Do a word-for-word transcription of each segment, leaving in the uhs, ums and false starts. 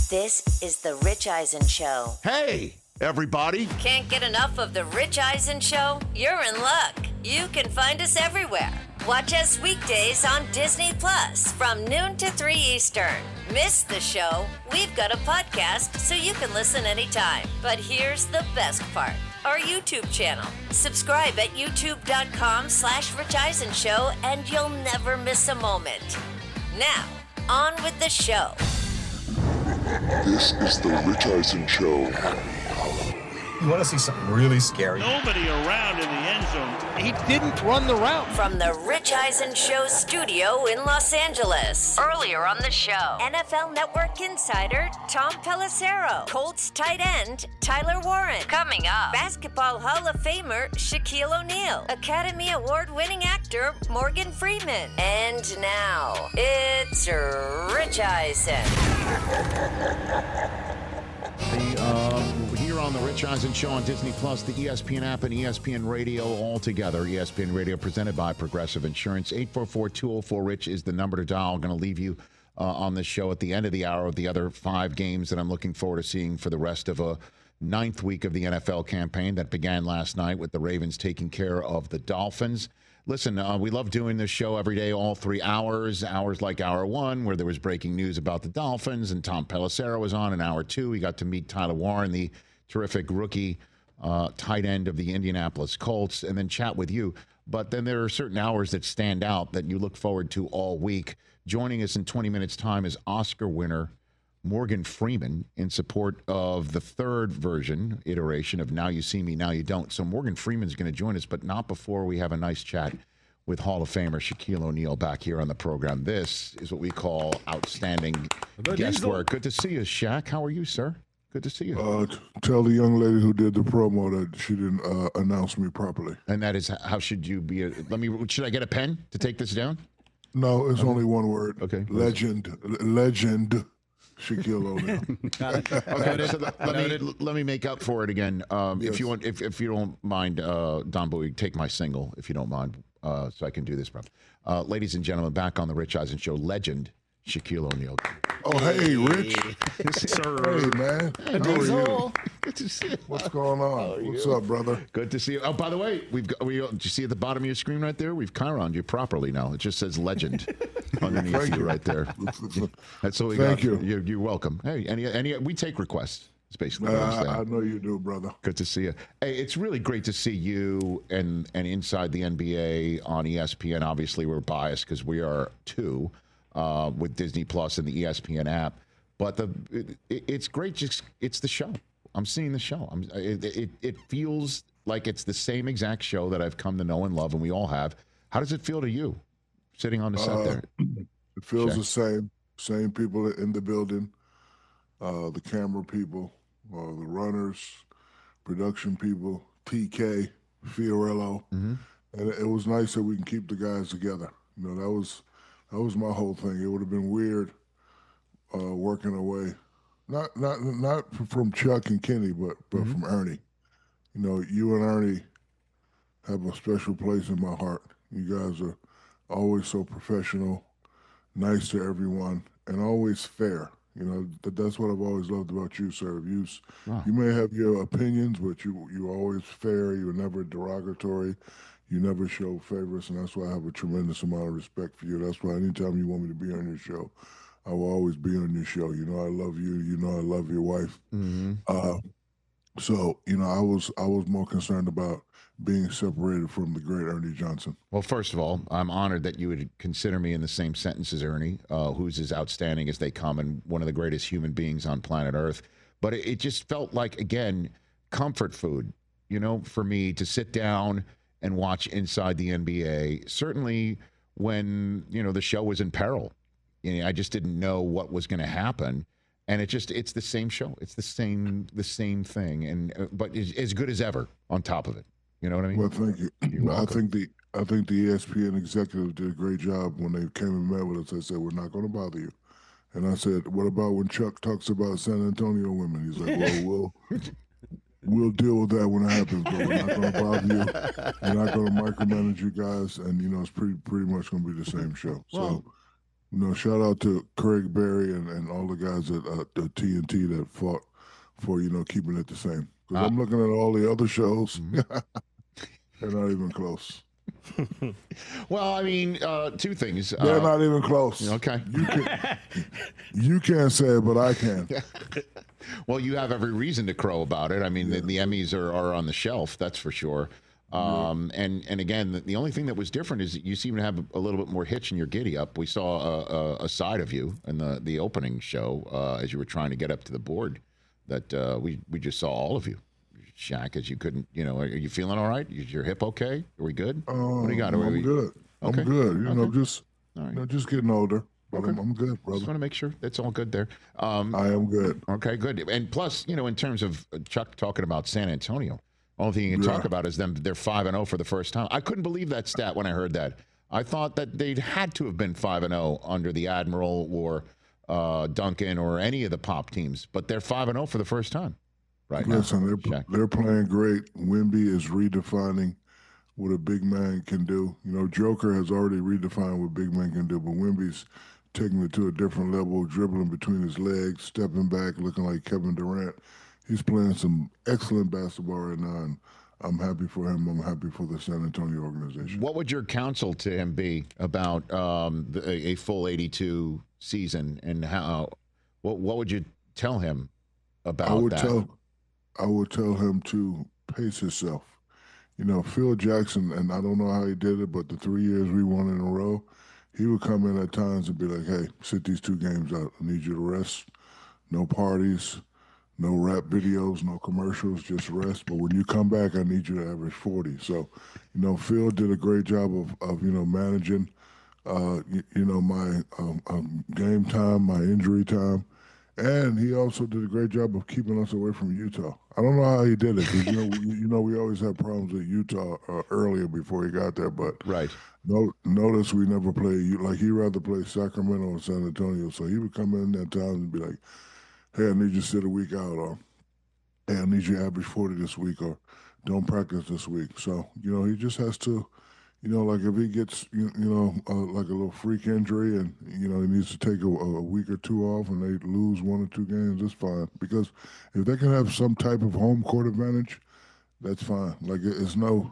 This is The Rich Eisen Show. Hey, everybody. Can't get enough of The Rich Eisen Show? You're in luck. You can find us everywhere. Watch us weekdays on Disney Plus from noon to three Eastern. Miss the show? We've got a podcast so you can listen anytime. But here's the best part. Our YouTube channel. Subscribe at youtube.com slash Rich Eisen Show and you'll never miss a moment. Now, on with the show. This is the Rich Eisen Show. You want to see something really scary? Nobody around in the end zone. He didn't run the route. From the Rich Eisen Show studio in Los Angeles. Earlier on the show, N F L Network insider Tom Pelissero. Colts tight end Tyler Warren. Coming up, Basketball Hall of Famer Shaquille O'Neal. Academy Award-winning actor Morgan Freeman. And now, it's Rich Eisen. The, um, here on the Rich Eisen Show on Disney Plus, the E S P N app and E S P N Radio all together. E S P N Radio presented by Progressive Insurance. eight four four, two oh four, RICH is the number to dial. I'm going to leave you uh, on this show at the end of the hour with the other five games that I'm looking forward to seeing for the rest of a ninth week of the N F L campaign that began last night with the Ravens taking care of the Dolphins. Listen, uh, we love doing this show every day, all three hours, hours like hour one, where there was breaking news about the Dolphins, and Tom Pelissero was on in hour two. We got to meet Tyler Warren, the terrific rookie uh, tight end of the Indianapolis Colts, and then chat with you. But then there are certain hours that stand out that you look forward to all week. Joining us in twenty minutes' time is Oscar winner Morgan Freeman in support of the third version, iteration of Now You See Me, Now You Don't. So Morgan Freeman's going to join us, but not before we have a nice chat with Hall of Famer Shaquille O'Neal back here on the program. This is what we call outstanding guest work. Good to see you, Shaq. How are you, sir? Good to see you. Uh, t- tell the young lady who did the promo that she didn't uh, announce me properly. And that is, how should you be? A, let me, should I get a pen to take this down? No, it's okay. Only one word. Okay. Legend. Legend. Shaquille O'Neal. Okay, so let me let me make up for it again. Um, Yes. If you want, if, if you don't mind, uh, Don Bowie, take my single if you don't mind, uh, so I can do this, bro. Uh, ladies and gentlemen, back on the Rich Eisen Show, legend Shaquille O'Neal. Oh, hey, Rich. Sir. Hey, man. How are you? Good to see you. What's going on? What's up, brother? Good to see you. Oh, by the way, we've got, we, did you see at the bottom of your screen right there? We've Chironed you properly now. It just says legend underneath Thank you you. right there. That's what we Thank got. you. You're, you're welcome. Hey, any, any, we take requests. It's basically Uh, what I'm saying. I, I know you do, brother. Good to see you. Hey, it's really great to see you and and inside the N B A on E S P N. Obviously, we're biased because we are too uh, with Disney Plus and the E S P N app. But the it, it's great. Just it's the show. I'm seeing the show. I'm, it, it it feels like it's the same exact show that I've come to know and love, and we all have. How does it feel to you, sitting on the set Uh, there? It feels Check. the same. Same people in the building. Uh, the camera people, uh, the runners, production people, T K, Fiorello. Mm-hmm. And it, it was nice that we can keep the guys together. You know, that was that was my whole thing. It would have been weird uh, working away, not not not from Chuck and Kenny, but but Mm-hmm. from Ernie. You know, you and Ernie have a special place in my heart. You guys are always so professional, nice to everyone, and always fair. You know, that, that's what I've always loved about you, sir. You s- Wow. you may have your opinions, but you you're always fair. You're never derogatory. You never show favorites, and that's why I have a tremendous amount of respect for you. That's why anytime you want me to be on your show, I will always be on your show. You know, I love you. You know, I love your wife. Mm-hmm. Uh, so you know, I was I was more concerned about being separated from the great Ernie Johnson. Well, first of all, I'm honored that you would consider me in the same sentence as Ernie, uh, who's as outstanding as they come and one of the greatest human beings on planet Earth. But it, it just felt like, again, comfort food, you know, for me to sit down and watch Inside the N B A. Certainly when, you know, the show was in peril. You know, I just didn't know what was going to happen. And it just, it's the same show. It's the same, the same thing. And, uh, but it's as good as ever on top of it. You know what I mean? Well, thank you. You're I welcome. think the I think the E S P N executives did a great job when they came and met with us. They said, "We're not going to bother you," and I said, "What about when Chuck talks about San Antonio women?" He's like, "Well, we'll we'll deal with that when it happens, but we're not going to bother you. We're not going to micromanage you guys, and you know, it's pretty pretty much going to be the same show." Well, so You know, shout out to Craig Berry and, and all the guys at uh, the T N T that fought for, you know, keeping it the same. Because Uh, I'm looking at all the other shows. Mhm. They're not even close. Well, I mean, uh, two things. They're Uh, not even close. okay. You can, you can't say it, but I can. Well, you have every reason to crow about it. I mean, the, the Emmys are, are on the shelf, that's for sure. Um, and and again, the, the only thing that was different is that you seem to have a little bit more hitch in your giddy up. We saw a, a, a side of you in the, the opening show uh, as you were trying to get up to the board that uh, we, we just saw all of you. Shaq, as you couldn't, you know, are you feeling all right? Is your hip okay? Are we good? Um, What do you got? Are I'm we- good. Okay. I'm good. You know, Okay. just All right. you know, just getting older. But Okay. I'm, I'm good, Just brother. want to make sure that's all good there. Um, I am good. Okay, good. And plus, you know, in terms of uh, Chuck talking about San Antonio, only thing you can Yeah. talk about is them. They're five and zero for the first time. I couldn't believe that stat when I heard that. I thought that they'd had to have been five and zero under the Admiral or uh, Duncan or any of the Pop teams, but they're five and zero for the first time right now. Listen, they're Shaq. they're playing great. Wemby is redefining what a big man can do. You know, Joker has already redefined what big man can do, but Wemby's taking it to a different level, dribbling between his legs, stepping back, looking like Kevin Durant. He's playing some excellent basketball right now, and I'm happy for him. I'm happy for the San Antonio organization. What would your counsel to him be about um, the, a, a full eighty-two season, and how? What What would you tell him about I would that? tell I would tell him to pace himself. You know, Phil Jackson, and I don't know how he did it, but the three years we won in a row, he would come in at times and be like, hey, sit these two games out. I need you to rest. No parties, no rap videos, no commercials, just rest. But when you come back, I need you to average forty. So, you know, Phil did a great job of, of you know, managing, uh, you, you know, my um, um, game time, my injury time. And he also did a great job of keeping us away from Utah. I don't know how he did it because you know, we, you know, we always had problems with Utah uh, earlier before he got there. But Right. no, notice we never played like he rather play Sacramento and San Antonio. So he would come in at times and be like, "Hey, I need you to sit a week out," or "Hey, I need you to average forty this week," or "Don't practice this week." So you know, he just has to. You know, like if he gets, you, you know, uh, like a little freak injury and, you know, he needs to take a, a week or two off and they lose one or two games, it's fine. Because if they can have some type of home court advantage, that's fine. Like it- it's no,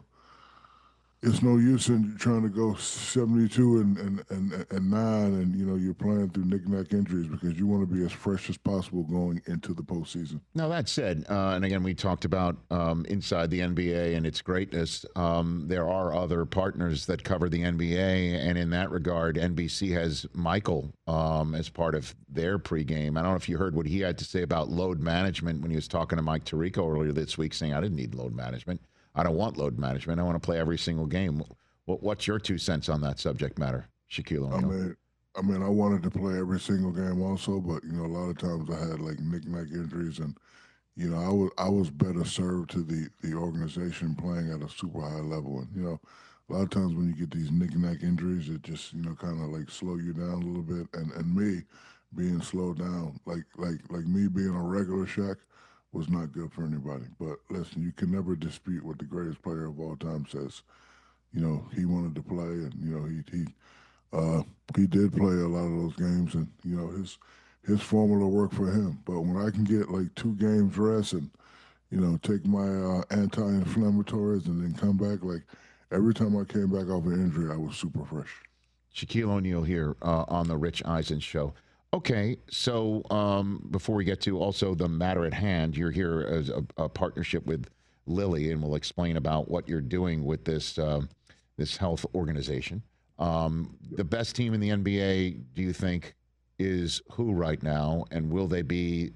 it's no use in trying to go seventy-two and, and, and, and nine and, you know, you're playing through knick-knack injuries because you want to be as fresh as possible going into the postseason. Now, that said, uh, and again, we talked about um, inside the N B A and its greatness. Um, there are other partners that cover the N B A, and in that regard, N B C has Michael um, as part of their pregame. I don't know if you heard what he had to say about load management when he was talking to Mike Tirico earlier this week, saying, I didn't need load management. I don't want load management. I want to play every single game. What, what's your two cents on that subject matter, Shaquille I O'Neal? mean, I mean, I wanted to play every single game also, but you know, a lot of times I had like knick-knack injuries, and you know, I was I was better served to the the organization playing at a super high level. And you know, a lot of times when you get these knick-knack injuries, it just you know kind of like slow you down a little bit. And and me being slowed down, like like like me being a regular Shaq, was not good for anybody. But listen, you can never dispute what the greatest player of all time says. You know, he wanted to play, and you know he he. Uh, he did play a lot of those games, and you know his his formula worked for him. But when I can get like two games rest and you know take my uh, anti-inflammatories and then come back, like every time I came back off an injury, I was super fresh. Shaquille O'Neal here uh, on the Rich Eisen Show. Okay, so um, before we get to also the matter at hand, you're here as a, a partnership with Lilly, and we'll explain about what you're doing with this um, this health organization. Um, the best team in the N B A, do you think, is who right now, and will they be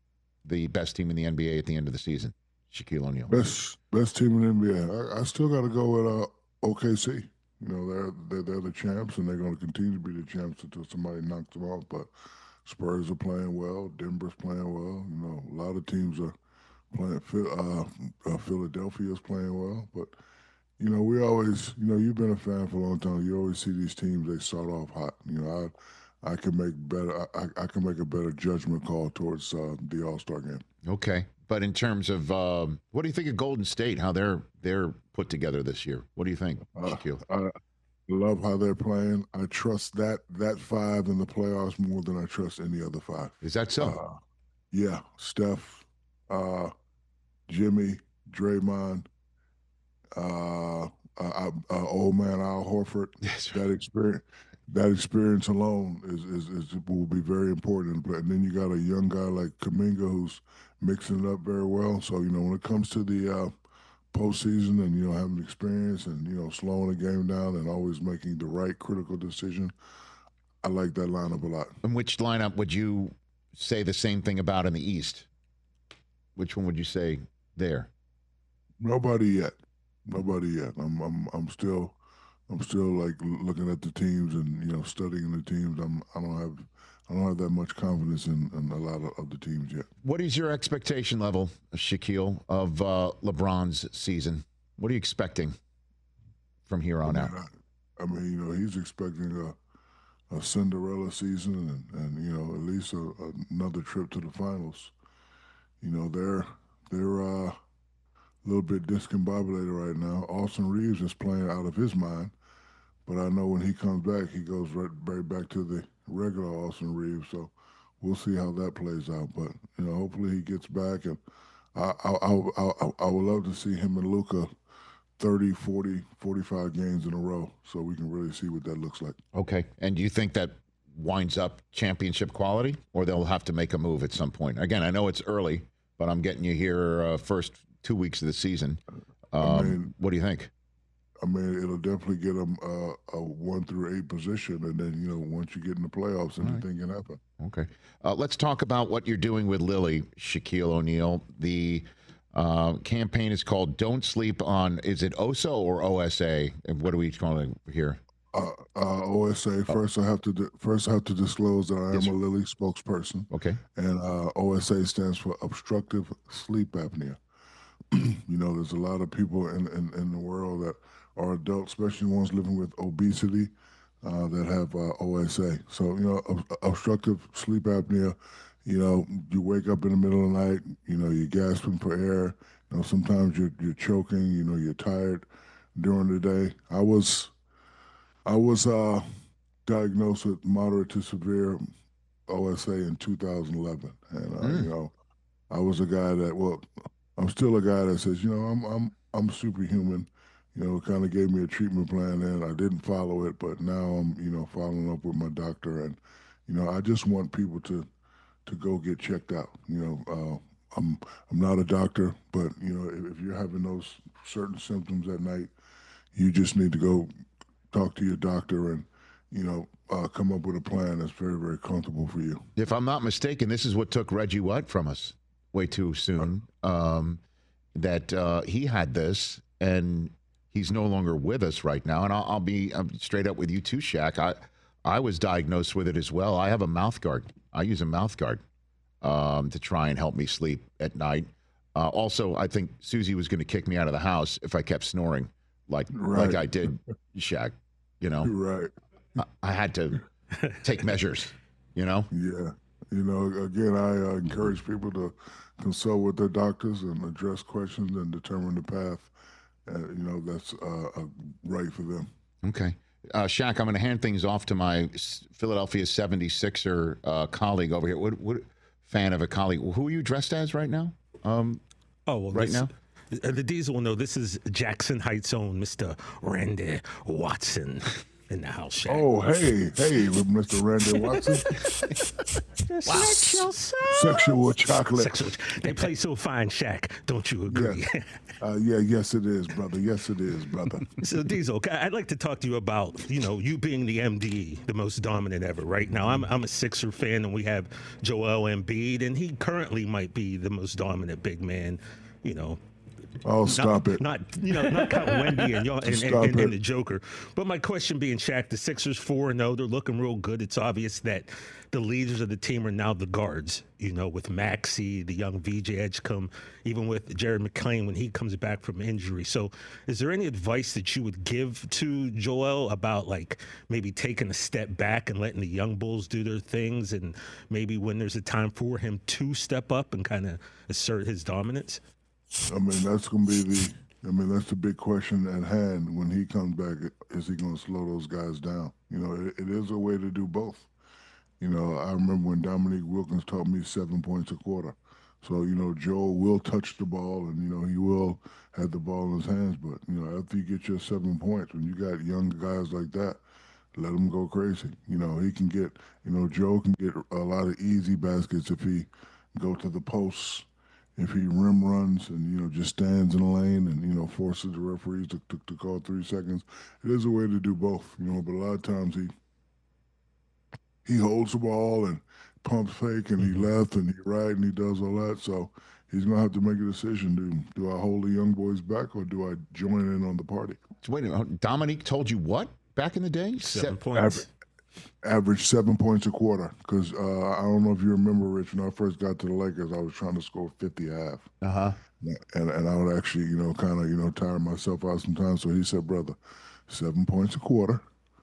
the best team in the N B A at the end of the season? Shaquille O'Neal. Best best team in the N B A. I, I still got to go with uh, O K C. You know they're, they're they're the champs, and they're going to continue to be the champs until somebody knocks them off. But Spurs are playing well. Denver's playing well. You know a lot of teams are playing. Uh, uh, Philadelphia's playing well, but. You know, we always, you know, you've been a fan for a long time. You always see these teams, they start off hot. You know, I I can make better, I, I can make a better judgment call towards uh, the All-Star game. Okay, but in terms of um, what do you think of Golden State? How they're they're put together this year? What do you think, Uh, Shaquille? I, Love how they're playing. I trust that that five in the playoffs more than I trust any other five. Is that so? Uh, yeah, Steph, uh, Jimmy, Draymond, uh, uh, uh, uh, old man Al Horford. Yes. That experience, that experience alone is, is is will be very important. And then you got a young guy like Kuminga who's mixing it up very well. So you know when it comes to the uh, postseason and you know having experience and you know slowing the game down and always making the right critical decision, I like that lineup a lot. And which lineup would you say the same thing about in the East? Which one would you say there? Nobody yet. Nobody yet. I'm I'm I'm still I'm still like looking at the teams and you know studying the teams. I'm I don't have I don't have that much confidence in, in a lot of, of the teams yet. What is your expectation level, Shaquille, of uh, LeBron's season? What are you expecting from here on I out? mean, I, I mean, you know, he's expecting a, a Cinderella season and, and you know at least a, another trip to the finals. You know, they're they're uh, a little bit discombobulated right now. Austin Reeves is playing out of his mind, but I know when he comes back, he goes right, right back to the regular Austin Reeves. So we'll see how that plays out. But you know, hopefully he gets back, and I I I, I, I would love to see him and Luka thirty, forty, forty-five games in a row, so we can really see what that looks like. Okay. And do you think that winds up championship quality, or they'll have to make a move at some point? Again, I know it's early, but I'm getting you here uh, first two weeks of the season. Um, I mean, what do you think? I mean, it'll definitely get them uh, a one through eight position, and then you know, once you get in the playoffs, anything can happen. Okay. Uh, let's talk about what you're doing with Lily, Shaquille O'Neal. The uh, campaign is called "Don't Sleep on." Is it O S A or O S A? What are we calling it here? Uh, uh, O S A. First, I have to di- first I have to disclose that I am Yes, a sir. Lilly spokesperson, Okay. and uh, O S A stands for obstructive sleep apnea. You know, there's a lot of people in, in, in the world that are adults, especially ones living with obesity, uh, that have uh, O S A. So, you know, ob- obstructive sleep apnea, you know, you wake up in the middle of the night, you know, you're gasping for air. You know, sometimes you're, you're choking, you know, you're tired during the day. I was, I was uh, diagnosed with moderate to severe O S A in two thousand eleven. And, uh, Mm. you know, I was a guy that, well, I'm still a guy that says, you know, I'm I'm I'm superhuman. You know, kind of gave me a treatment plan, and I didn't follow it, but now I'm, you know, following up with my doctor, and you know, I just want people to to go get checked out. You know, uh, I'm I'm not a doctor, but you know, if, if you're having those certain symptoms at night, you just need to go talk to your doctor and you know uh, come up with a plan that's very very comfortable for you. If I'm not mistaken, this is what took Reggie White from us way too soon. Um, that uh, he had this, and he's no longer with us right now. And I'll, I'll be I'm straight up with you too, Shaq. I I was diagnosed with it as well. I have a mouth guard. I use a mouth guard um, to try and help me sleep at night. Uh, also, I think Susie was going to kick me out of the house if I kept snoring like Right. like I did, Shaq. You know, Right. I, I had to take measures. You know. Yeah. You know, again, I uh, encourage people to consult with their doctors and address questions and determine the path, uh, you know, that's uh, uh, right for them. Okay. Uh, Shaq, I'm going to hand things off to my S- Philadelphia seventy-sixer uh, colleague over here. What, what fan of a colleague? Who are you dressed as right now? Um, Oh, well, right this, now? uh, the Diesel will know this is Jackson Heights' own Mister Randy Watson in the house. Shaq. Oh, hey, hey, Mister Randy Watson. Sexual, Sexual chocolate. Sexual. They play so fine, Shaq. Don't you agree? Yeah. Uh, yeah, yes, it is, brother. Yes, it is, brother. So Diesel, okay, I'd like to talk to you about, you know, you being the M D, the most dominant ever. Right now, I'm I'm a Sixer fan, and we have Joel Embiid, and he currently might be the most dominant big man, you know. Oh, stop not, it. Not you know, not counting Wendy and y'all and, and, Stop and, it. and the Joker. But my question being, Shaq, the Sixers four and oh, they're looking real good. It's obvious that the leaders of the team are now the guards. You know, with Maxey, the young V J Edgecombe, even with Jared McClain when he comes back from injury. So, is there any advice that you would give to Joel about like maybe taking a step back and letting the young Bulls do their things, and maybe when there's a time for him to step up and kind of assert his dominance? I mean, that's going to be the I mean, that's the big question at hand. When he comes back, is he going to slow those guys down? You know, it, it is a way to do both. You know, I remember when Dominique Wilkins taught me seven points a quarter. So, you know, Joel will touch the ball and, you know, he will have the ball in his hands. But, you know, after you get your seven points, when you got young guys like that, let him go crazy. You know, he can get, you know, Joe can get a lot of easy baskets if he go to the posts, if he rim runs and, you know, just stands in the lane and, you know, forces the referees to, to, to call three seconds. It is a way to do both, you know, but a lot of times he he holds the ball and pumps fake and he left and he right and he does all that. So he's going to have to make a decision. Do, do I hold the young boys back or do I join in on the party? Wait a minute. Dominique told you what back in the day? Seven Se- points. Average, average seven points a quarter. Because uh, I don't know if you remember, Rich, when I first got to the Lakers, I was trying to score fifty a half. Uh-huh. And, and I would actually, you know, kind of, you know, tire myself out sometimes. So he said, brother, seven points a quarter.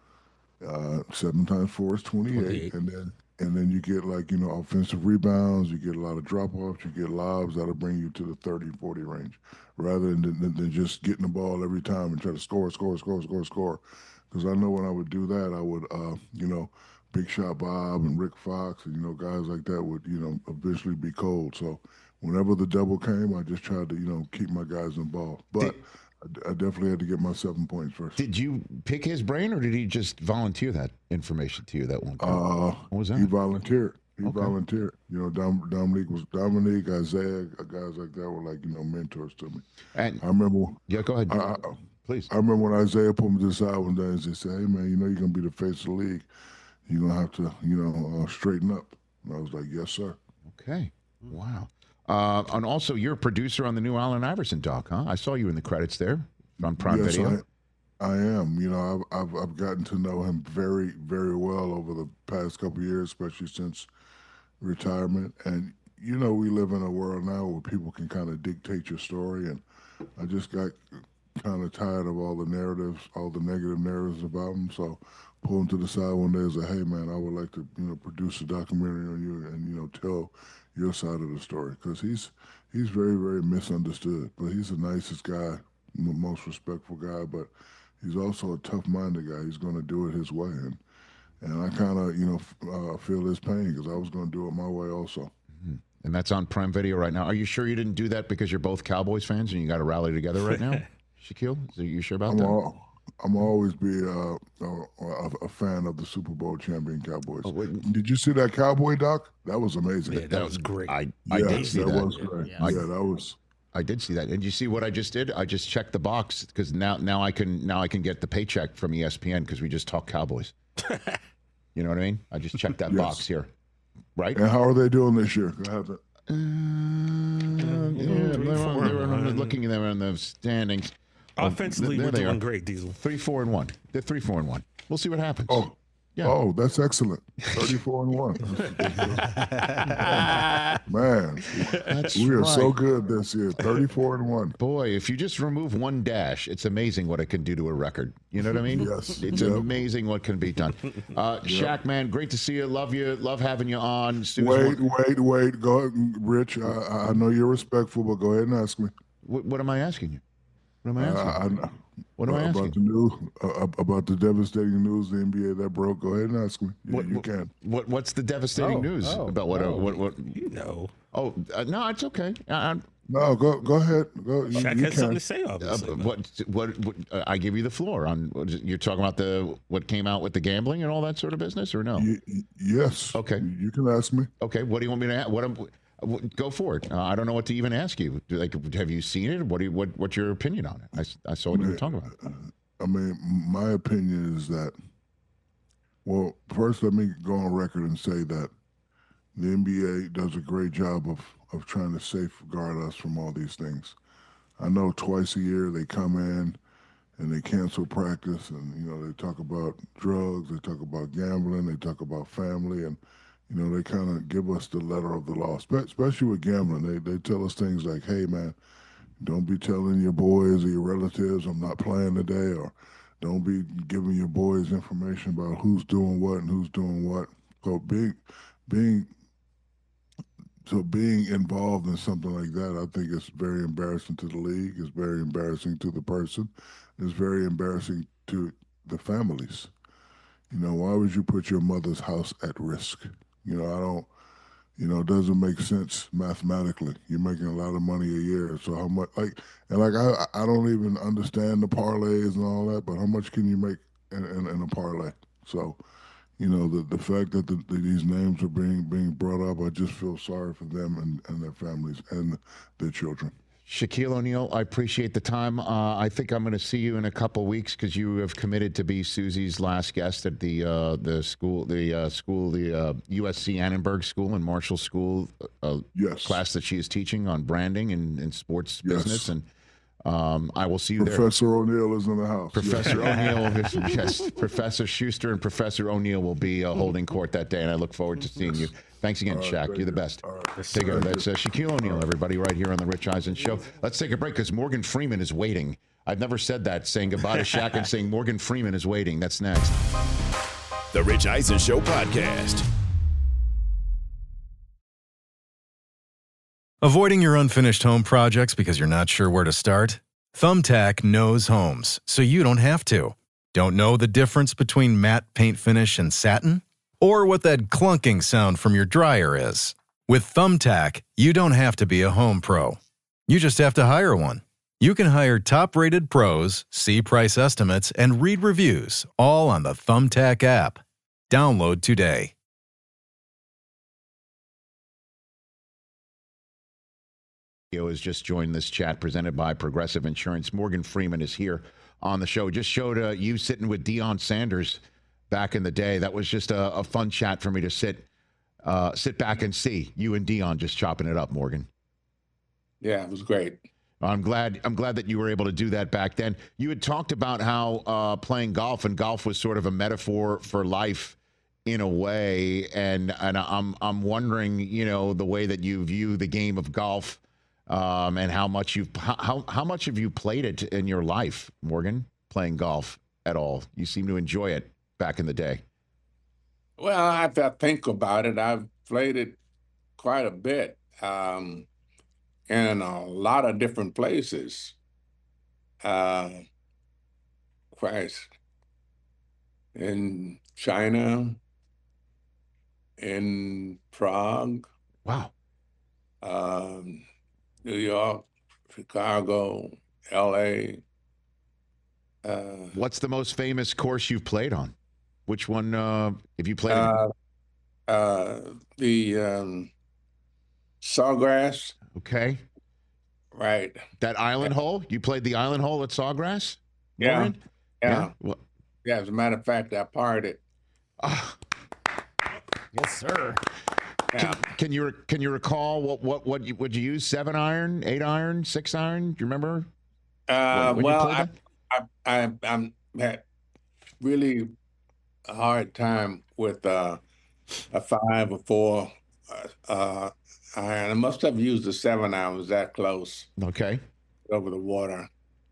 Uh, seven times four is twenty-eight, twenty-eight. and then and then you get like you know offensive rebounds, you get a lot of drop offs, you get lobs that'll bring you to the thirty, forty range, rather than, than than just getting the ball every time and try to score, score, score, score, score. Because I know when I would do that, I would uh, you know Big Shot Bob and Rick Fox and you know guys like that would you know eventually be cold. So whenever the double came, I just tried to you know keep my guys involved, but. I definitely had to get my seven points first. Did you pick his brain, or did he just volunteer that information to you that one time? Uh, what was that? He volunteered. He Okay. volunteered. You know, Dom, Dominique was Dominique, Isaiah, guys like that were like you know mentors to me. And I remember. yeah, go ahead, I, I, please. I remember when Isaiah pulled me to the side one day and said, "Hey man, you know you're gonna be the face of the league. You're gonna have to you know uh, straighten up." And I was like, "Yes, sir." Okay. Wow. Uh, and also, you're a producer on the new Allen Iverson doc, huh? I saw you in the credits there on Prime yes, Video. I, I am. You know, I've, I've I've gotten to know him very, very well over the past couple of years, especially since retirement. And you know, we live in a world now where people can kind of dictate your story, and I just got kind of tired of all the narratives, all the negative narratives about him. So pulled him to the side one day and said, "Hey, man, I would like to, you know, produce a documentary on you and you know tell your side of the story because he's he's very, very misunderstood. But he's the nicest guy, the most respectful guy, but he's also a tough-minded guy. He's going to do it his way, and and I kind of, you know, f- uh, feel his pain because I was going to do it my way also. And that's on Prime Video right now. Are you sure you didn't do that because you're both Cowboys fans and you got to rally together right now, Shaquille? Are you sure about I'm that? all, I'm always be uh, a, a, a fan of the Super Bowl champion Cowboys. Oh, wait. Did you see that Cowboy doc? That was amazing. Yeah, that was great. I, I yeah, did see that, that. was great. I- yeah, that was. I did see that. And you see what I just did? I just checked the box because now now I can now I can get the paycheck from E S P N because we just talk Cowboys. You know what I mean? I just checked that Yes. box here, right? And how are they doing this year? I haven't. Uh, yeah, three, they were, four, they were one. looking at them in the standings. Oh, Offensively, there we're they doing are. great, Diesel. Three, four, and one. They're three, four, and one. We'll see what happens. Oh, Yeah. oh, that's excellent. Thirty-four and one. Man, That's we are right. so good this year. Thirty-four and one. Boy, if you just remove one dash, it's amazing what it can do to a record. You know what I mean? Yes. It's Yep. amazing what can be done. Uh, Shaq, man, great to see you. Love you. Love having you on. As soon as Wait, one- wait, wait. Go ahead, Rich. I, I know you're respectful, but go ahead and ask me. What, what am I asking you? What am I asking? Uh, I, What am I about asking? the news, uh, about the devastating news, the N B A that broke. Go ahead and ask me. You, What, you what, can. what what's the devastating Oh, news oh, about what, uh, oh. what what You know, Oh uh, no, it's okay. Uh, uh, No, go go ahead. Go. You, Shaq you has something can. to say, uh, obviously. what what, what uh, I give you the floor on. What is it, you're talking about the what came out with the gambling and all that sort of business, or no? Y- y- yes. Okay. You, you can ask me. Okay, what do you want me to ask? What am, what, go for it. Uh, I don't know what to even ask you. Like, have you seen it? What do you, what what's your opinion on it? I, s- I saw what you were talking about. I mean, my opinion is that. Well, first, let me go on record and say that the N B A does a great job of of trying to safeguard us from all these things. I know twice a year they come in and they cancel practice, and you know they talk about drugs, they talk about gambling, they talk about family, and you know they kind of give us the letter of the law. Spe- especially with gambling, they they tell us things like, "Hey, man, don't be telling your boys or your relatives I'm not playing today," or don't be giving your boys information about who's doing what and who's doing what. So being being so being involved in something like that, I think it's very embarrassing to the league. It's very embarrassing to the person. It's very embarrassing to the families. You know, why would you put your mother's house at risk? You know, I don't, you know, it doesn't make sense mathematically. You're making a lot of money a year. So how much, like, and like, I, I don't even understand the parlays and all that, but how much can you make in, in, in a parlay? So, you know, the, the fact that, the, that these names are being being brought up, I just feel sorry for them and, and their families and their children. Shaquille O'Neal, I appreciate the time. Uh, I think I'm going to see you in a couple weeks because you have committed to be Susie's last guest at the uh, the school, the uh, school, the uh, U S C Annenberg School and Marshall School uh, yes. class that she is teaching on branding and, and sports yes. business. And um, I will see you Professor there. Professor O'Neal is in the house. Professor O'Neal, yes, Professor Schuster and Professor O'Neal will be uh, holding court that day, and I look forward to seeing you. Thanks again, right, Shaq. You're you. the best. Right. Take care. That's uh, Shaquille O'Neal, everybody, right here on the Rich Eisen Show. Let's take a break because Morgan Freeman is waiting. I've never said that, saying goodbye to Shaq and saying Morgan Freeman is waiting. That's next. The Rich Eisen Show podcast. Avoiding your unfinished home projects because you're not sure where to start? Thumbtack knows homes, so you don't have to. Don't know the difference between matte paint finish and satin? Or what that clunking sound from your dryer is? With Thumbtack, you don't have to be a home pro. You just have to hire one. You can hire top-rated pros, see price estimates, and read reviews, all on the Thumbtack app. Download today. Has just joined this chat presented by Progressive Insurance. Morgan Freeman is here on the show. Just showed uh, you sitting with Deion Sanders back in the day. That was just a, a fun chat for me to sit uh, sit back and see you and Deion just chopping it up, Morgan. Yeah, it was great. I'm glad. I'm glad that you were able to do that back then. You had talked about how uh, playing golf and golf was sort of a metaphor for life in a way, and and I'm I'm wondering, you know, the way that you view the game of golf. Um, and how much you've how how much have you played it in your life, Morgan? Playing golf at all? You seem to enjoy it back in the day. Well, I have to think about it. I've played it quite a bit um, in a lot of different places. Uh, Christ, in China, in Prague. Wow. Um, New York, Chicago, L A. Uh, What's the most famous course you've played on? Which one, uh, if you played? Uh, uh, the um, Sawgrass. Okay. Right. That island hole? You played the island hole at Sawgrass? Yeah. Morgan? Yeah. Yeah. Well, yeah. As a matter of fact, I parred it. ah, Yes, sir. Yeah. Can, can you can you recall what what what you, would you use? Seven iron, eight iron, six iron? Do you remember? Uh, when you well, played I, that? I, I, I'm had really a hard time with uh, a five or four uh, uh, iron. I must have used a seven iron. I was that close Okay. over the water.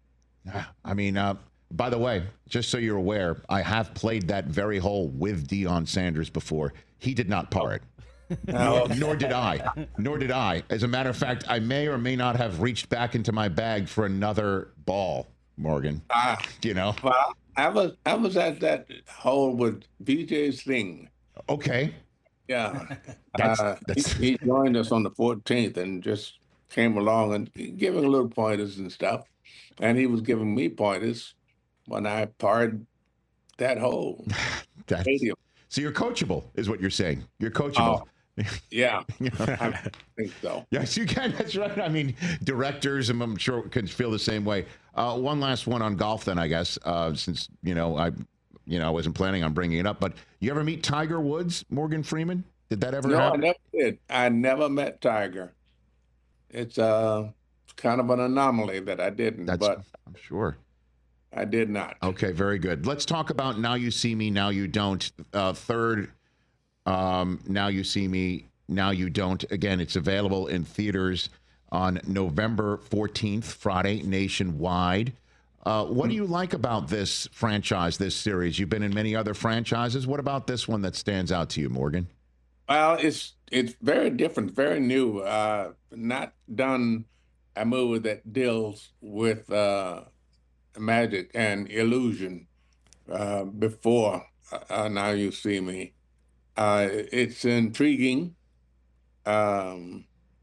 I mean, uh, by the way, just so you're aware, I have played that very hole with Deion Sanders before. He did not par it. Nor, nor did I. Nor did I. As a matter of fact, I may or may not have reached back into my bag for another ball, Morgan. Ah, You know? well, I was I was at that hole with V J Singh. Okay. Yeah, That's- uh, that's- He, he joined us on the fourteenth and just came along and giving little pointers and stuff, and he was giving me pointers when I parred that hole. That's, Stadium. so you're coachable, is what you're saying. You're coachable. Yeah, You know? I think so. Yes, you can. That's right. I mean, directors, and I'm sure can feel the same way. Uh, one last one on golf, then I guess, uh, since you know I, you know, I wasn't planning on bringing it up. But you ever meet Tiger Woods, Morgan Freeman? Did that ever No, I happen? never did. I never met Tiger. It's uh kind of an anomaly that I didn't, That's, but I'm sure. I did not. Okay, very good. Let's talk about Now You See Me, Now You Don't. Uh, third, um, Now You See Me, Now You Don't. Again, it's available in theaters on November fourteenth, Friday, nationwide. Uh, what do you like about this franchise, this series? You've been in many other franchises. What about this one that stands out to you, Morgan? Well, it's it's very different, very new. Uh, not done a movie that deals with uh, magic and illusion uh, before uh, Now You See Me. Uh, it's intriguing. Um,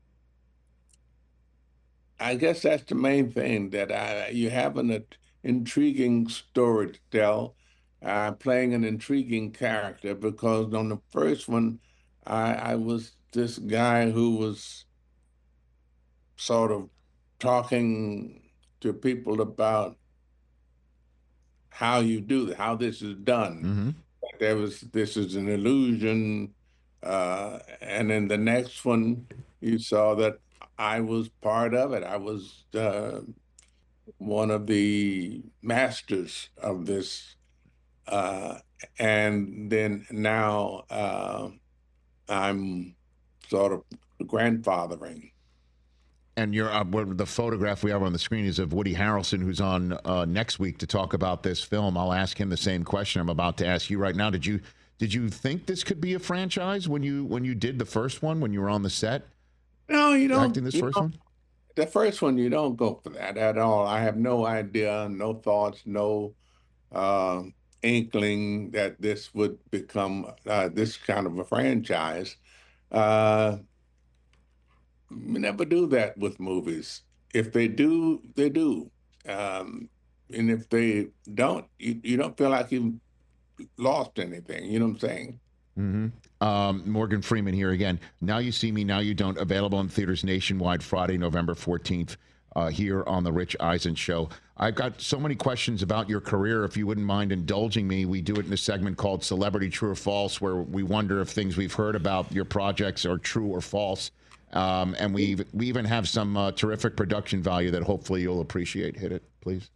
I guess that's the main thing, that I, you have an uh, intriguing story to tell, uh, playing an intriguing character, because on the first one, I, I was this guy who was sort of talking to people about how you do this, how this is done. Mm-hmm. There was, this is an illusion. Uh, and in the next one, you saw that I was part of it. I was uh, one of the masters of this. Uh, and then now uh, I'm sort of grandfathering. And you're, uh, the photograph we have on the screen is of Woody Harrelson, who's on uh, next week to talk about this film. I'll ask him the same question I'm about to ask you right now. Did you did you think this could be a franchise when you when you did the first one, when you were on the set? No, you don't. Acting this you first don't- one? The first one, you don't go for that at all. I have no idea, no thoughts, no uh, inkling that this would become uh, this kind of a franchise. Uh, we never do that with movies. If they do, they do. Um, and if they don't, you, you don't feel like you've lost anything. You know what I'm saying? Mm-hmm. Um, Morgan Freeman here again. Now You See Me, Now You Don't. Available in theaters nationwide Friday, November fourteenth, uh, here on The Rich Eisen Show. I've got so many questions about your career. If you wouldn't mind indulging me, we do it in a segment called Celebrity True or False, where we wonder if things we've heard about your projects are true or false. Um, and we we even have some uh, terrific production value that hopefully you'll appreciate. Hit it, please.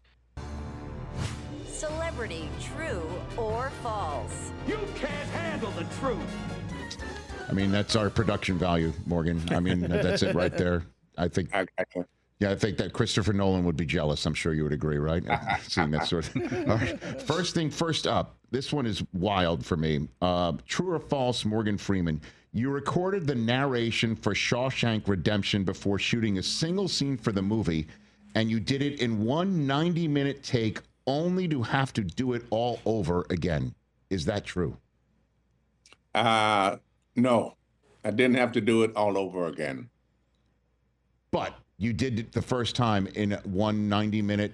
Celebrity True or False. You can't handle the truth. I mean, that's our production value, Morgan. I mean, that's it right there. I think. I, I can. Yeah, I think that Christopher Nolan would be jealous. I'm sure you would agree, right? Seeing that sort of. All right. First thing first up. This one is wild for me. Uh, true or false, Morgan Freeman? You recorded the narration for Shawshank Redemption before shooting a single scene for the movie, and you did it in one ninety-minute take, only to have to do it all over again. Is that true? Uh, no, I didn't have to do it all over again. But you did it the first time in one ninety-minute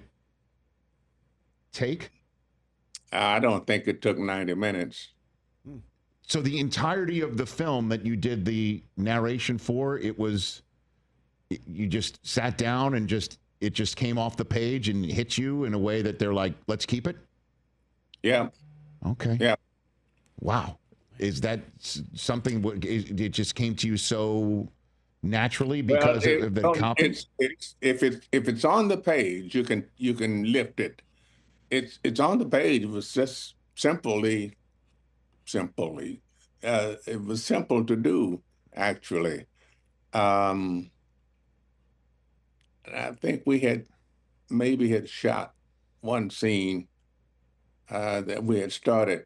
take? I don't think it took ninety minutes. So the entirety of the film that you did the narration for, it was, you just sat down and just, it just came off the page and hit you in a way that they're like, let's keep it? Yeah. Okay. Yeah. Wow. Is that s- something, what- it it just came to you so naturally because Well, it- of the no, copy? it's, it's, if it's if it's on the page, you can you can lift it. It's it's on the page. It was just simply, simply, uh, it was simple to do actually. Um, and I think we had maybe had shot one scene uh, that we had started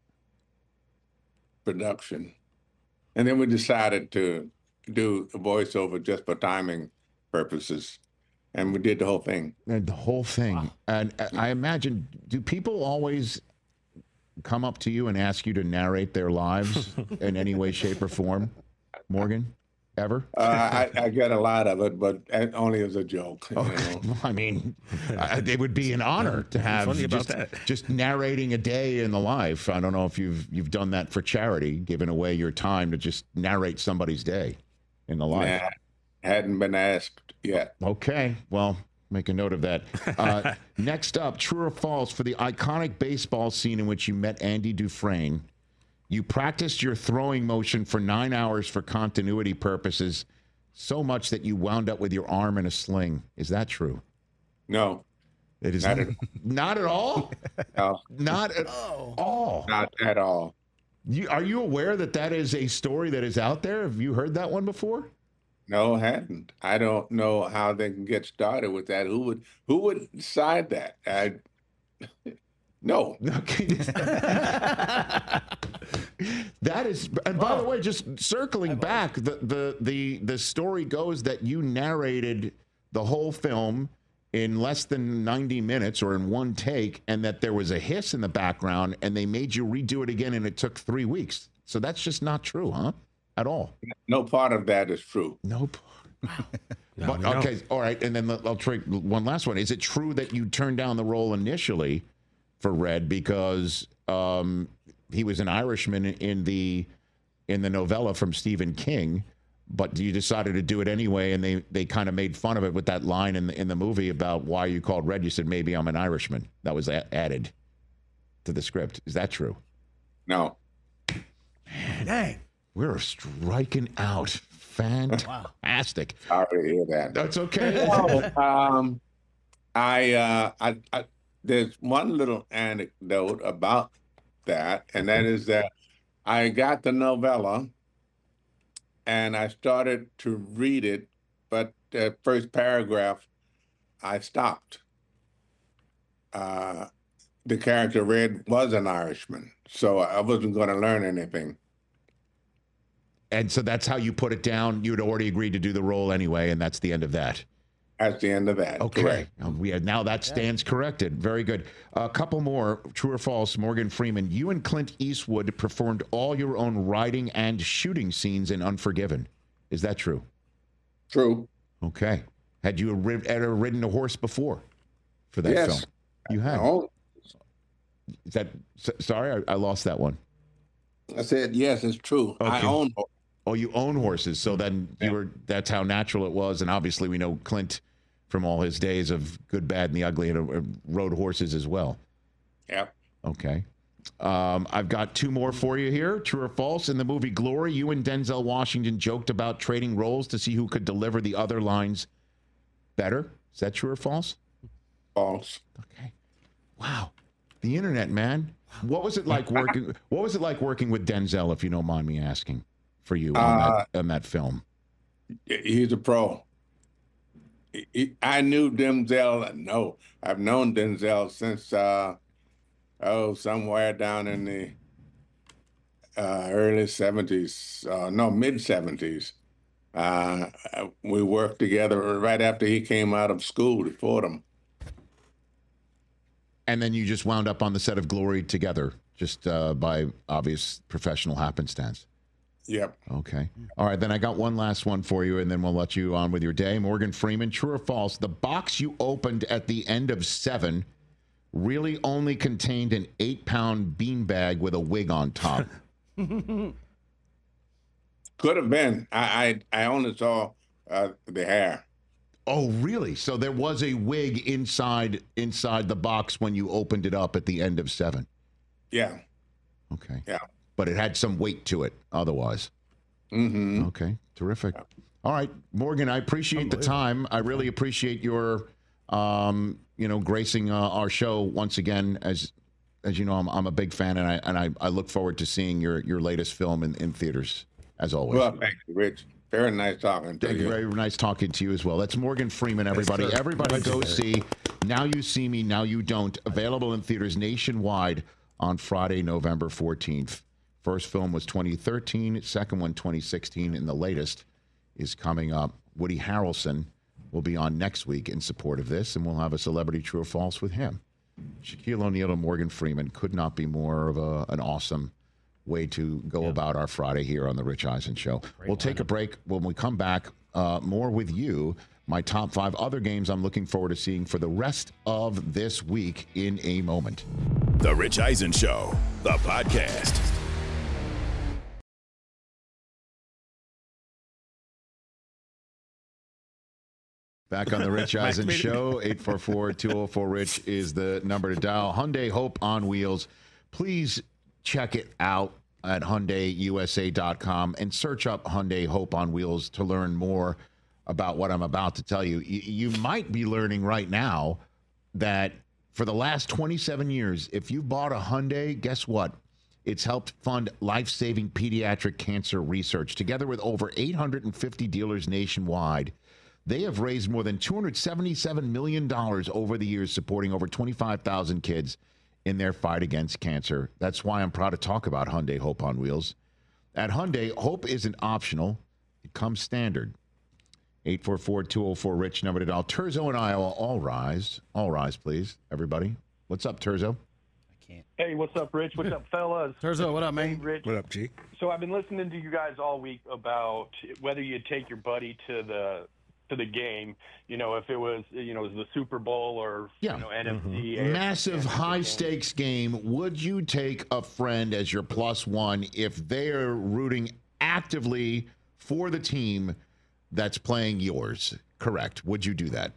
production, and then we decided to do a voiceover just for timing purposes, and we did the whole thing. And the whole thing. And uh, I imagine, do people always come up to you and ask you to narrate their lives in any way, shape, or form, Morgan? Ever? Uh, I, I get a lot of it, but only as a joke. you Okay. know. Well, I mean, uh, it would be an honor to have funny about just, that. just narrating a day in the life. I don't know if you've you've done that for charity, giving away your time to just narrate somebody's day in the life. Nah, hadn't been asked yet. Okay, well, make a note of that. Uh, next up, true or false, for the iconic baseball scene in which you met Andy Dufresne, you practiced your throwing motion for nine hours for continuity purposes, so much that you wound up with your arm in a sling. Is that true? No, It is Not not, at- not at all? no, Not at all. not at all. You, are you aware that that is a story that is out there? Have you heard that one before? No, hadn't. I don't know how they can get started with that. Who would who would decide that? I, No. Okay. That is, and by the way, just circling back, the, the the the story goes that you narrated the whole film in less than ninety minutes or in one take, and that there was a hiss in the background, and they made you redo it again, and it took three weeks. So that's just not true, huh? At all. No part of that is true. Nope. No, But, no. okay, all right, and then I'll try one last one. Is it true that you turned down the role initially for Red because um, he was an Irishman in the in the novella from Stephen King, but you decided to do it anyway, and they, they kind of made fun of it with that line in the, in the movie about why you called Red? You said, maybe I'm an Irishman. That was a- added to the script. Is that true? No. Dang. We're striking out. Fantastic. Sorry to hear that. That's okay. Well, um, I, uh, I, I, there's one little anecdote about that, and that is that I got the novella and I started to read it, but the first paragraph, I stopped. Uh, the character Red was an Irishman, so I wasn't going to learn anything. And so that's how you put it down. You'd already agreed to do the role anyway, and that's the end of that. That's the end of that. Okay. Correct. Um, we have, now that stands corrected. Very good. A couple more. True or false, Morgan Freeman. You and Clint Eastwood performed all your own writing and shooting scenes in Unforgiven. Is that true? True. Okay. Had you rid- ever ridden a horse before for that Yes. film? You had. Oh, Is that s- sorry? I, I lost that one. I said, yes, it's true. I Okay. own. Oh, you own horses. So then you were, that's how natural it was. And obviously we know Clint from all his days of Good, Bad, and the Ugly, and uh, rode horses as well. Yep. Okay. Um, I've got two more for you here. True or false? In the movie Glory, you and Denzel Washington joked about trading roles to see who could deliver the other lines better. Is that true or false? False. Okay. Wow. The internet, man. What was it like working? What was it like working with Denzel, if you don't mind me asking, for you on, Uh, that, on that film? He's a pro. He- he- I knew Denzel. No, I've known Denzel since uh, oh, somewhere down in the uh, early seventies. Uh, no, mid seventies. Uh, we worked together right after he came out of school at Fordham. And then you just wound up on the set of Glory together, just uh, by obvious professional happenstance. Yep. Okay. All right. Then I got one last one for you, and then we'll let you on with your day. Morgan Freeman, true or false? The box you opened at the end of Seven really only contained an eight-pound beanbag with a wig on top. Could have been. I I, I only saw uh, the hair. Oh, really? So there was a wig inside inside the box when you opened it up at the end of Seven. Yeah. Okay. Yeah. But it had some weight to it otherwise. Mm-hmm. Okay. Terrific. All right, Morgan, I appreciate the time. I really appreciate your, um, you know, gracing uh, our show once again. As as you know, I'm, I'm a big fan, and I and I, I look forward to seeing your, your latest film in, in theaters, as always. Well, thank you, Rich. Very nice talking to Thank you. you. Very nice talking to you as well. That's Morgan Freeman, everybody. Yes, sir. Everybody go Legendary. see Now You See Me, Now You Don't. Available in theaters nationwide on Friday, November fourteenth. First film was twenty thirteen, second one twenty sixteen, and the latest is coming up. Woody Harrelson will be on next week in support of this, and we'll have a celebrity true or false with him. Shaquille O'Neal and Morgan Freeman could not be more of a, an awesome way to go about our Friday here on the Rich Eisen Show. We'll take a break. When we come back, uh, more with you. My top five other games I'm looking forward to seeing for the rest of this week in a moment. The Rich Eisen Show, the podcast. Back on the Rich Eisen Show, eight four four, two oh four, RICH is the number to dial. Hyundai Hope on Wheels. Please check it out at Hyundai U S A dot com and search up Hyundai Hope on Wheels to learn more about what I'm about to tell you. You, you might be learning right now that for the last twenty-seven years, if you bought a Hyundai, guess what? It's helped fund life-saving pediatric cancer research. Together with over eight hundred fifty dealers nationwide, they have raised more than two hundred seventy-seven million dollars over the years, supporting over twenty-five thousand kids in their fight against cancer. That's why I'm proud to talk about Hyundai Hope on Wheels. At Hyundai, hope isn't optional. It comes standard. eight four four, two oh four, RICH, number to dial. Terzo and Iowa, all rise. All rise, please, everybody. What's up, Terzo? Hey, what's up, Rich? What's up, fellas? Terzo, what up, man? Hey, Rich. What up, G? So I've been listening to you guys all week about whether you take your buddy to the to the game. You know, if it was you know it was the Super Bowl or Yeah. you know N F C. Mm-hmm. Massive high stakes game. Would you take a friend as your plus one if they're rooting actively for the team that's playing yours? Correct. Would you do that?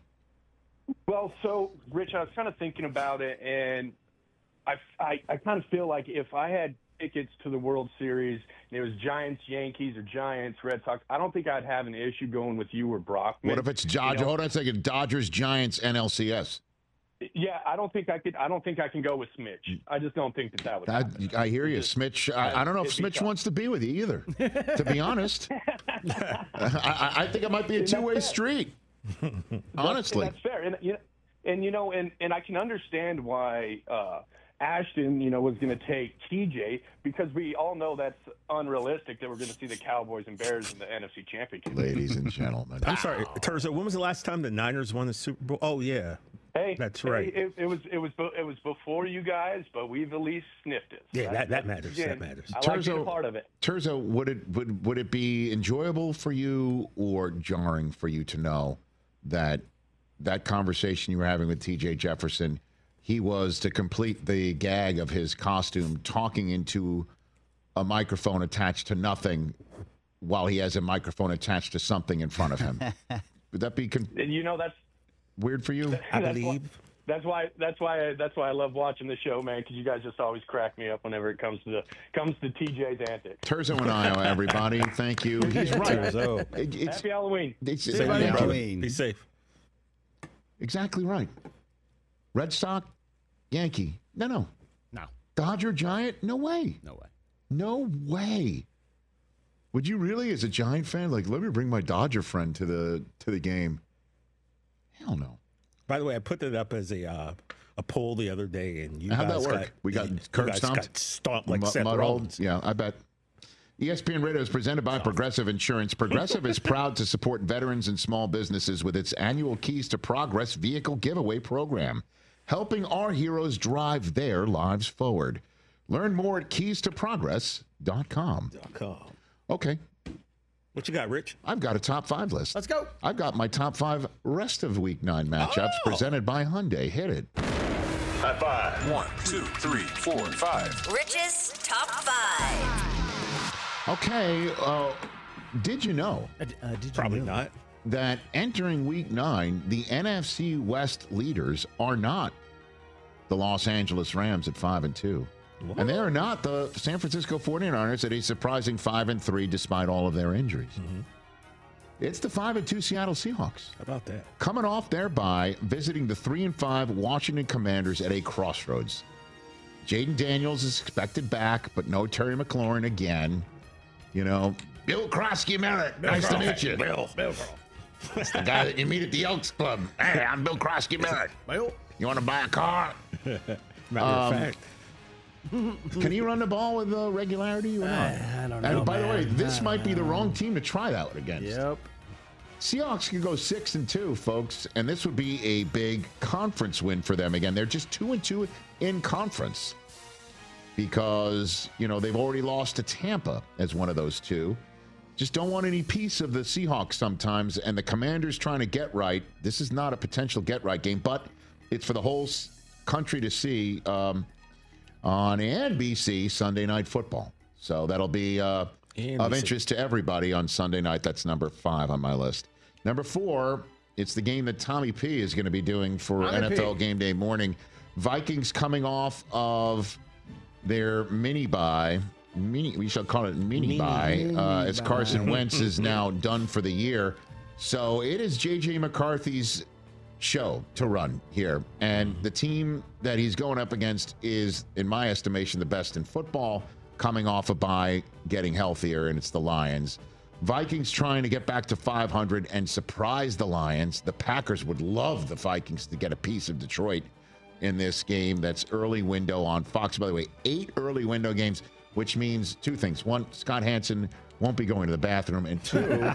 Well, so Rich, I was kind of thinking about it, and I, I, I kind of feel like if I had tickets to the World Series and it was Giants, Yankees, or Giants, Red Sox, I don't think I'd have an issue going with you or Brockman. What if it's Dodgers? You know, Hold on a second. Dodgers, Giants, N L C S. Yeah, I don't think I could. I don't think I can go with Smitch. I just don't think that that would. happen. I, I hear you, Smitch. I, I don't know if It'd be Smitch tough. wants to be with you either, to be honest. I, I, I think it might be a And that's two-way fair. street, honestly. That's fair, and you know, and you know, and, and I can understand why uh, Ashton, you know, was going to take T J because we all know that's unrealistic that we're going to see the Cowboys and Bears in the N F C Championship. Ladies and gentlemen, I'm sorry, Terzo. When was the last time the Niners won the Super Bowl? Oh yeah, Hey, that's hey, right. It, it was it was be- it was before you guys, but we've at least sniffed it. Yeah, that, that That's- matters. again, That matters. I like being a part of it. Terzo, would it would would it be enjoyable for you or jarring for you to know that that conversation you were having with T J Jefferson, he was, to complete the gag of his costume, talking into a microphone attached to nothing while he has a microphone attached to something in front of him? Would that be con- And you know that's weird for you? I that's believe. Why, that's why that's why I, that's why I love watching the show, man. Because you guys just always crack me up whenever it comes to the comes to T J's antics. Terzo and Iowa, everybody. Thank you. He's right. Terzo. It- it's, Happy Halloween. it's, Say yeah, it, brother. Halloween. Be safe. exactly right. Red Sox, Yankee. No, no. No, Dodger, Giant? No way. no way. No way. Would you really, as a Giant fan, like, let me bring my Dodger friend to the to the game? Hell no. By the way, I put that up as a uh, a poll the other day, and you How'd guys that work? got We got you curb guys stomped? got stomped like Mu- Seth mud Rollins. hole? Yeah, I bet. E S P N Radio is presented by Progressive Insurance. Progressive is proud to support veterans and small businesses with its annual Keys to Progress vehicle giveaway program, helping our heroes drive their lives forward. Learn more at keys to progress dot com. Com. Okay, What you got, Rich? I've got a top five list. Let's go. I've got my top five rest of week nine matchups Oh. presented by Hyundai. Hit it. High five. One, two, three, four, five. Rich's Top five. Okay, uh, did you know Uh, uh, did you Probably know? not. that entering week nine, the N F C West leaders are not the Los Angeles Rams at five and two. And they are not the San Francisco forty-niners at a surprising five and three despite all of their injuries. Mm-hmm. It's the five and two Seattle Seahawks. How about that? Coming off their bye, visiting the three and five Washington Commanders at a crossroads. Jaden Daniels is expected back, but no Terry McLaurin again. You know, Bill Krosky Merritt, nice to meet you. Bill. Bill. That's the guy that you meet at the Elks Club. Hey, I'm Bill Krosky Merritt. Well, You want to buy a car? Matter Um, of fact. Can he run the ball with uh, regularity or not? I don't know. And by the way, man. this I might don't be the know. wrong team to try that against. Yep. Seahawks can go six and two, folks, and this would be a big conference win for them. Again, they're just two and two in conference because you know they've already lost to Tampa as one of those two. Just don't want any piece of the Seahawks sometimes, and the Commanders trying to get right. This is not a potential get right game, but it's for the whole s- country to see um, on N B C Sunday Night Football. So that'll be uh, of N B C. interest to everybody on Sunday night. That's number five on my list. Number four, it's the game that Tommy P is going to be doing for Tommy N F L P. Game Day morning. Vikings coming off of their mini bye. Mini, we shall call it mini, Mini- bye, mini uh, as bye. Carson Wentz is now done for the year. So it is J J McCarthy's show to run here. And the team that he's going up against is, in my estimation, the best in football, coming off a bye, getting healthier, and it's the Lions. Vikings trying to get back to five hundred and surprise the Lions. The Packers would love the Vikings to get a piece of Detroit in this game that's early window on Fox. By the way, eight early window games, which means two things. One, Scott Hansen won't be going to the bathroom. And two,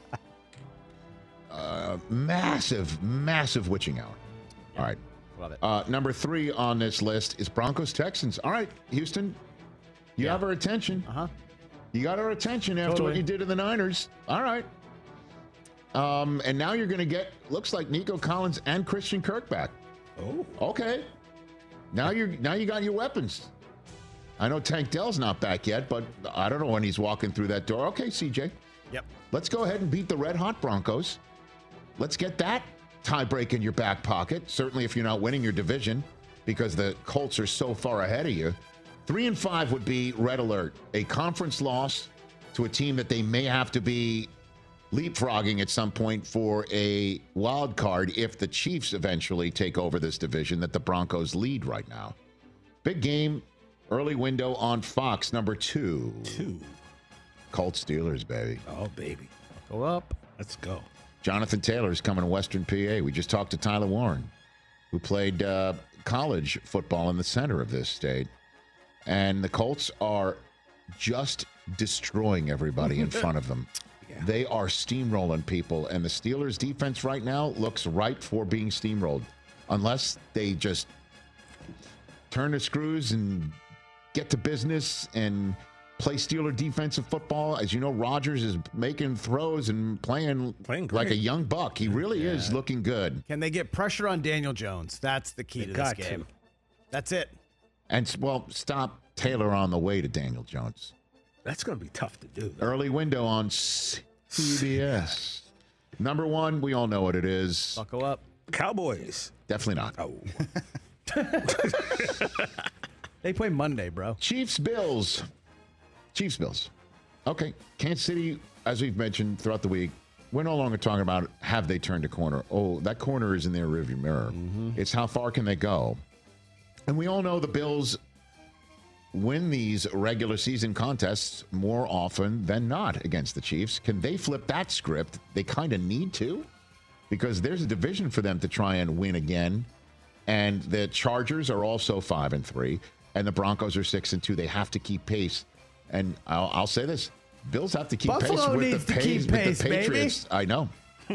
uh, massive, massive witching hour. All right. Love it. Uh, number three on this list is Broncos-Texans. All right, Houston, you yeah. have our attention. Uh-huh. You got our attention after totally. what you did to the Niners. All right. Um, and now you're going to get, looks like Nico Collins and Christian Kirk back. Oh. Okay. Now you're now you got your weapons. I know Tank Dell's not back yet, but I don't know when he's walking through that door. Okay, C J. Yep. Let's go ahead and beat the red hot Broncos. Let's get that tiebreak in your back pocket. Certainly if you're not winning your division, because the Colts are so far ahead of you. Three and five would be red alert. A conference loss to a team that they may have to be leapfrogging at some point for a wild card if the Chiefs eventually take over this division that the Broncos lead right now. Big game, early window on Fox, number two. Two. Colts Steelers, baby. Oh, baby. Go up. Let's go. Jonathan Taylor's coming to Western P A. We just talked to Tyler Warren, who played uh, college football in the center of this state. And the Colts are just destroying everybody in front of them. Yeah. They are steamrolling people. And the Steelers' defense right now looks ripe for being steamrolled. Unless they just turn the screws and get to business and play Steeler defensive football. As you know, Rodgers is making throws and playing, playing like a young buck. He really yeah. is looking good. Can they get pressure on Daniel Jones? That's the key they to this game. To. That's it. And, well, stop Taylor on the way to Daniel Jones. That's going to be tough to do. Though. Early window on C B S. Number one, we all know what it is. Buckle up. Cowboys. Definitely not. Oh. They play Monday, bro. Chiefs, Bills. Chiefs, Bills. Okay. Kansas City, as we've mentioned throughout the week, we're no longer talking about have they turned a corner. Oh, that corner is in their rearview mirror. Mm-hmm. It's how far can they go. And we all know the Bills win these regular season contests more often than not against the Chiefs. Can they flip that script? They kind of need to, because there's a division for them to try and win again. And the Chargers are also five and three, and the Broncos are six and two. They have to keep pace. And I'll, I'll say this: Bills have to keep Buffalo pace with needs the, to pace, keep pace, with the Patriots. baby. I know.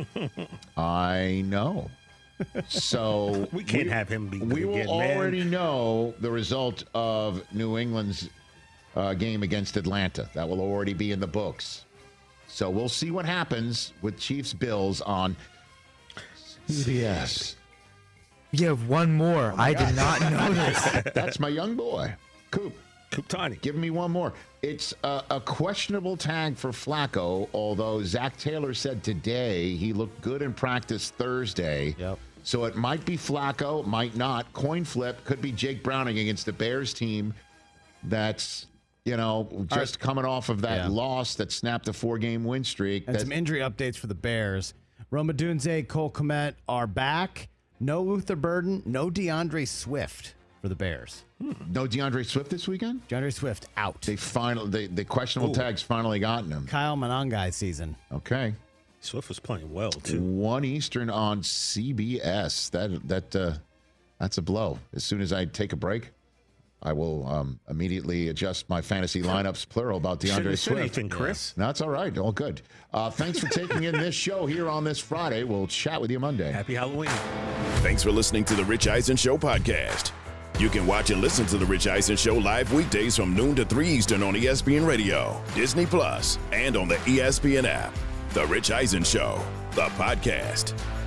I know. So we can't we, have him be good We will again, already man. know the result of New England's uh, game against Atlanta. That will already be in the books. So we'll see what happens with Chiefs Bills on C B S. You have one more. Oh I God. did not know this. That's my young boy, Coop. Coop Tani. Give me one more. It's a, a questionable tag for Flacco, although Zach Taylor said today he looked good in practice Thursday. Yep. So it might be Flacco, might not. Coin flip, could be Jake Browning against the Bears team that's, you know, just right. coming off of that yeah. loss that snapped a four-game win streak. And that, some injury updates for the Bears. Rome Odunze, Cole Kmet are back. No Luther Burden, no DeAndre Swift for the Bears. Hmm. No DeAndre Swift this weekend? DeAndre Swift out. They final, they, the questionable Ooh. tags finally gotten him. Kyle Monangai season. Okay. Swift was playing well, too. One Eastern on C B S. That that uh, That's a blow. As soon as I take a break, I will um, immediately adjust my fantasy lineups, plural, about DeAndre Swift. Anything, Chris. No, that's all right. All good. Uh, thanks for taking in this show here on this Friday. We'll chat with you Monday. Happy Halloween. Thanks for listening to the Rich Eisen Show podcast. You can watch and listen to the Rich Eisen Show live weekdays from noon to three Eastern on E S P N Radio, Disney Plus, and on the E S P N app. The Rich Eisen Show, the podcast.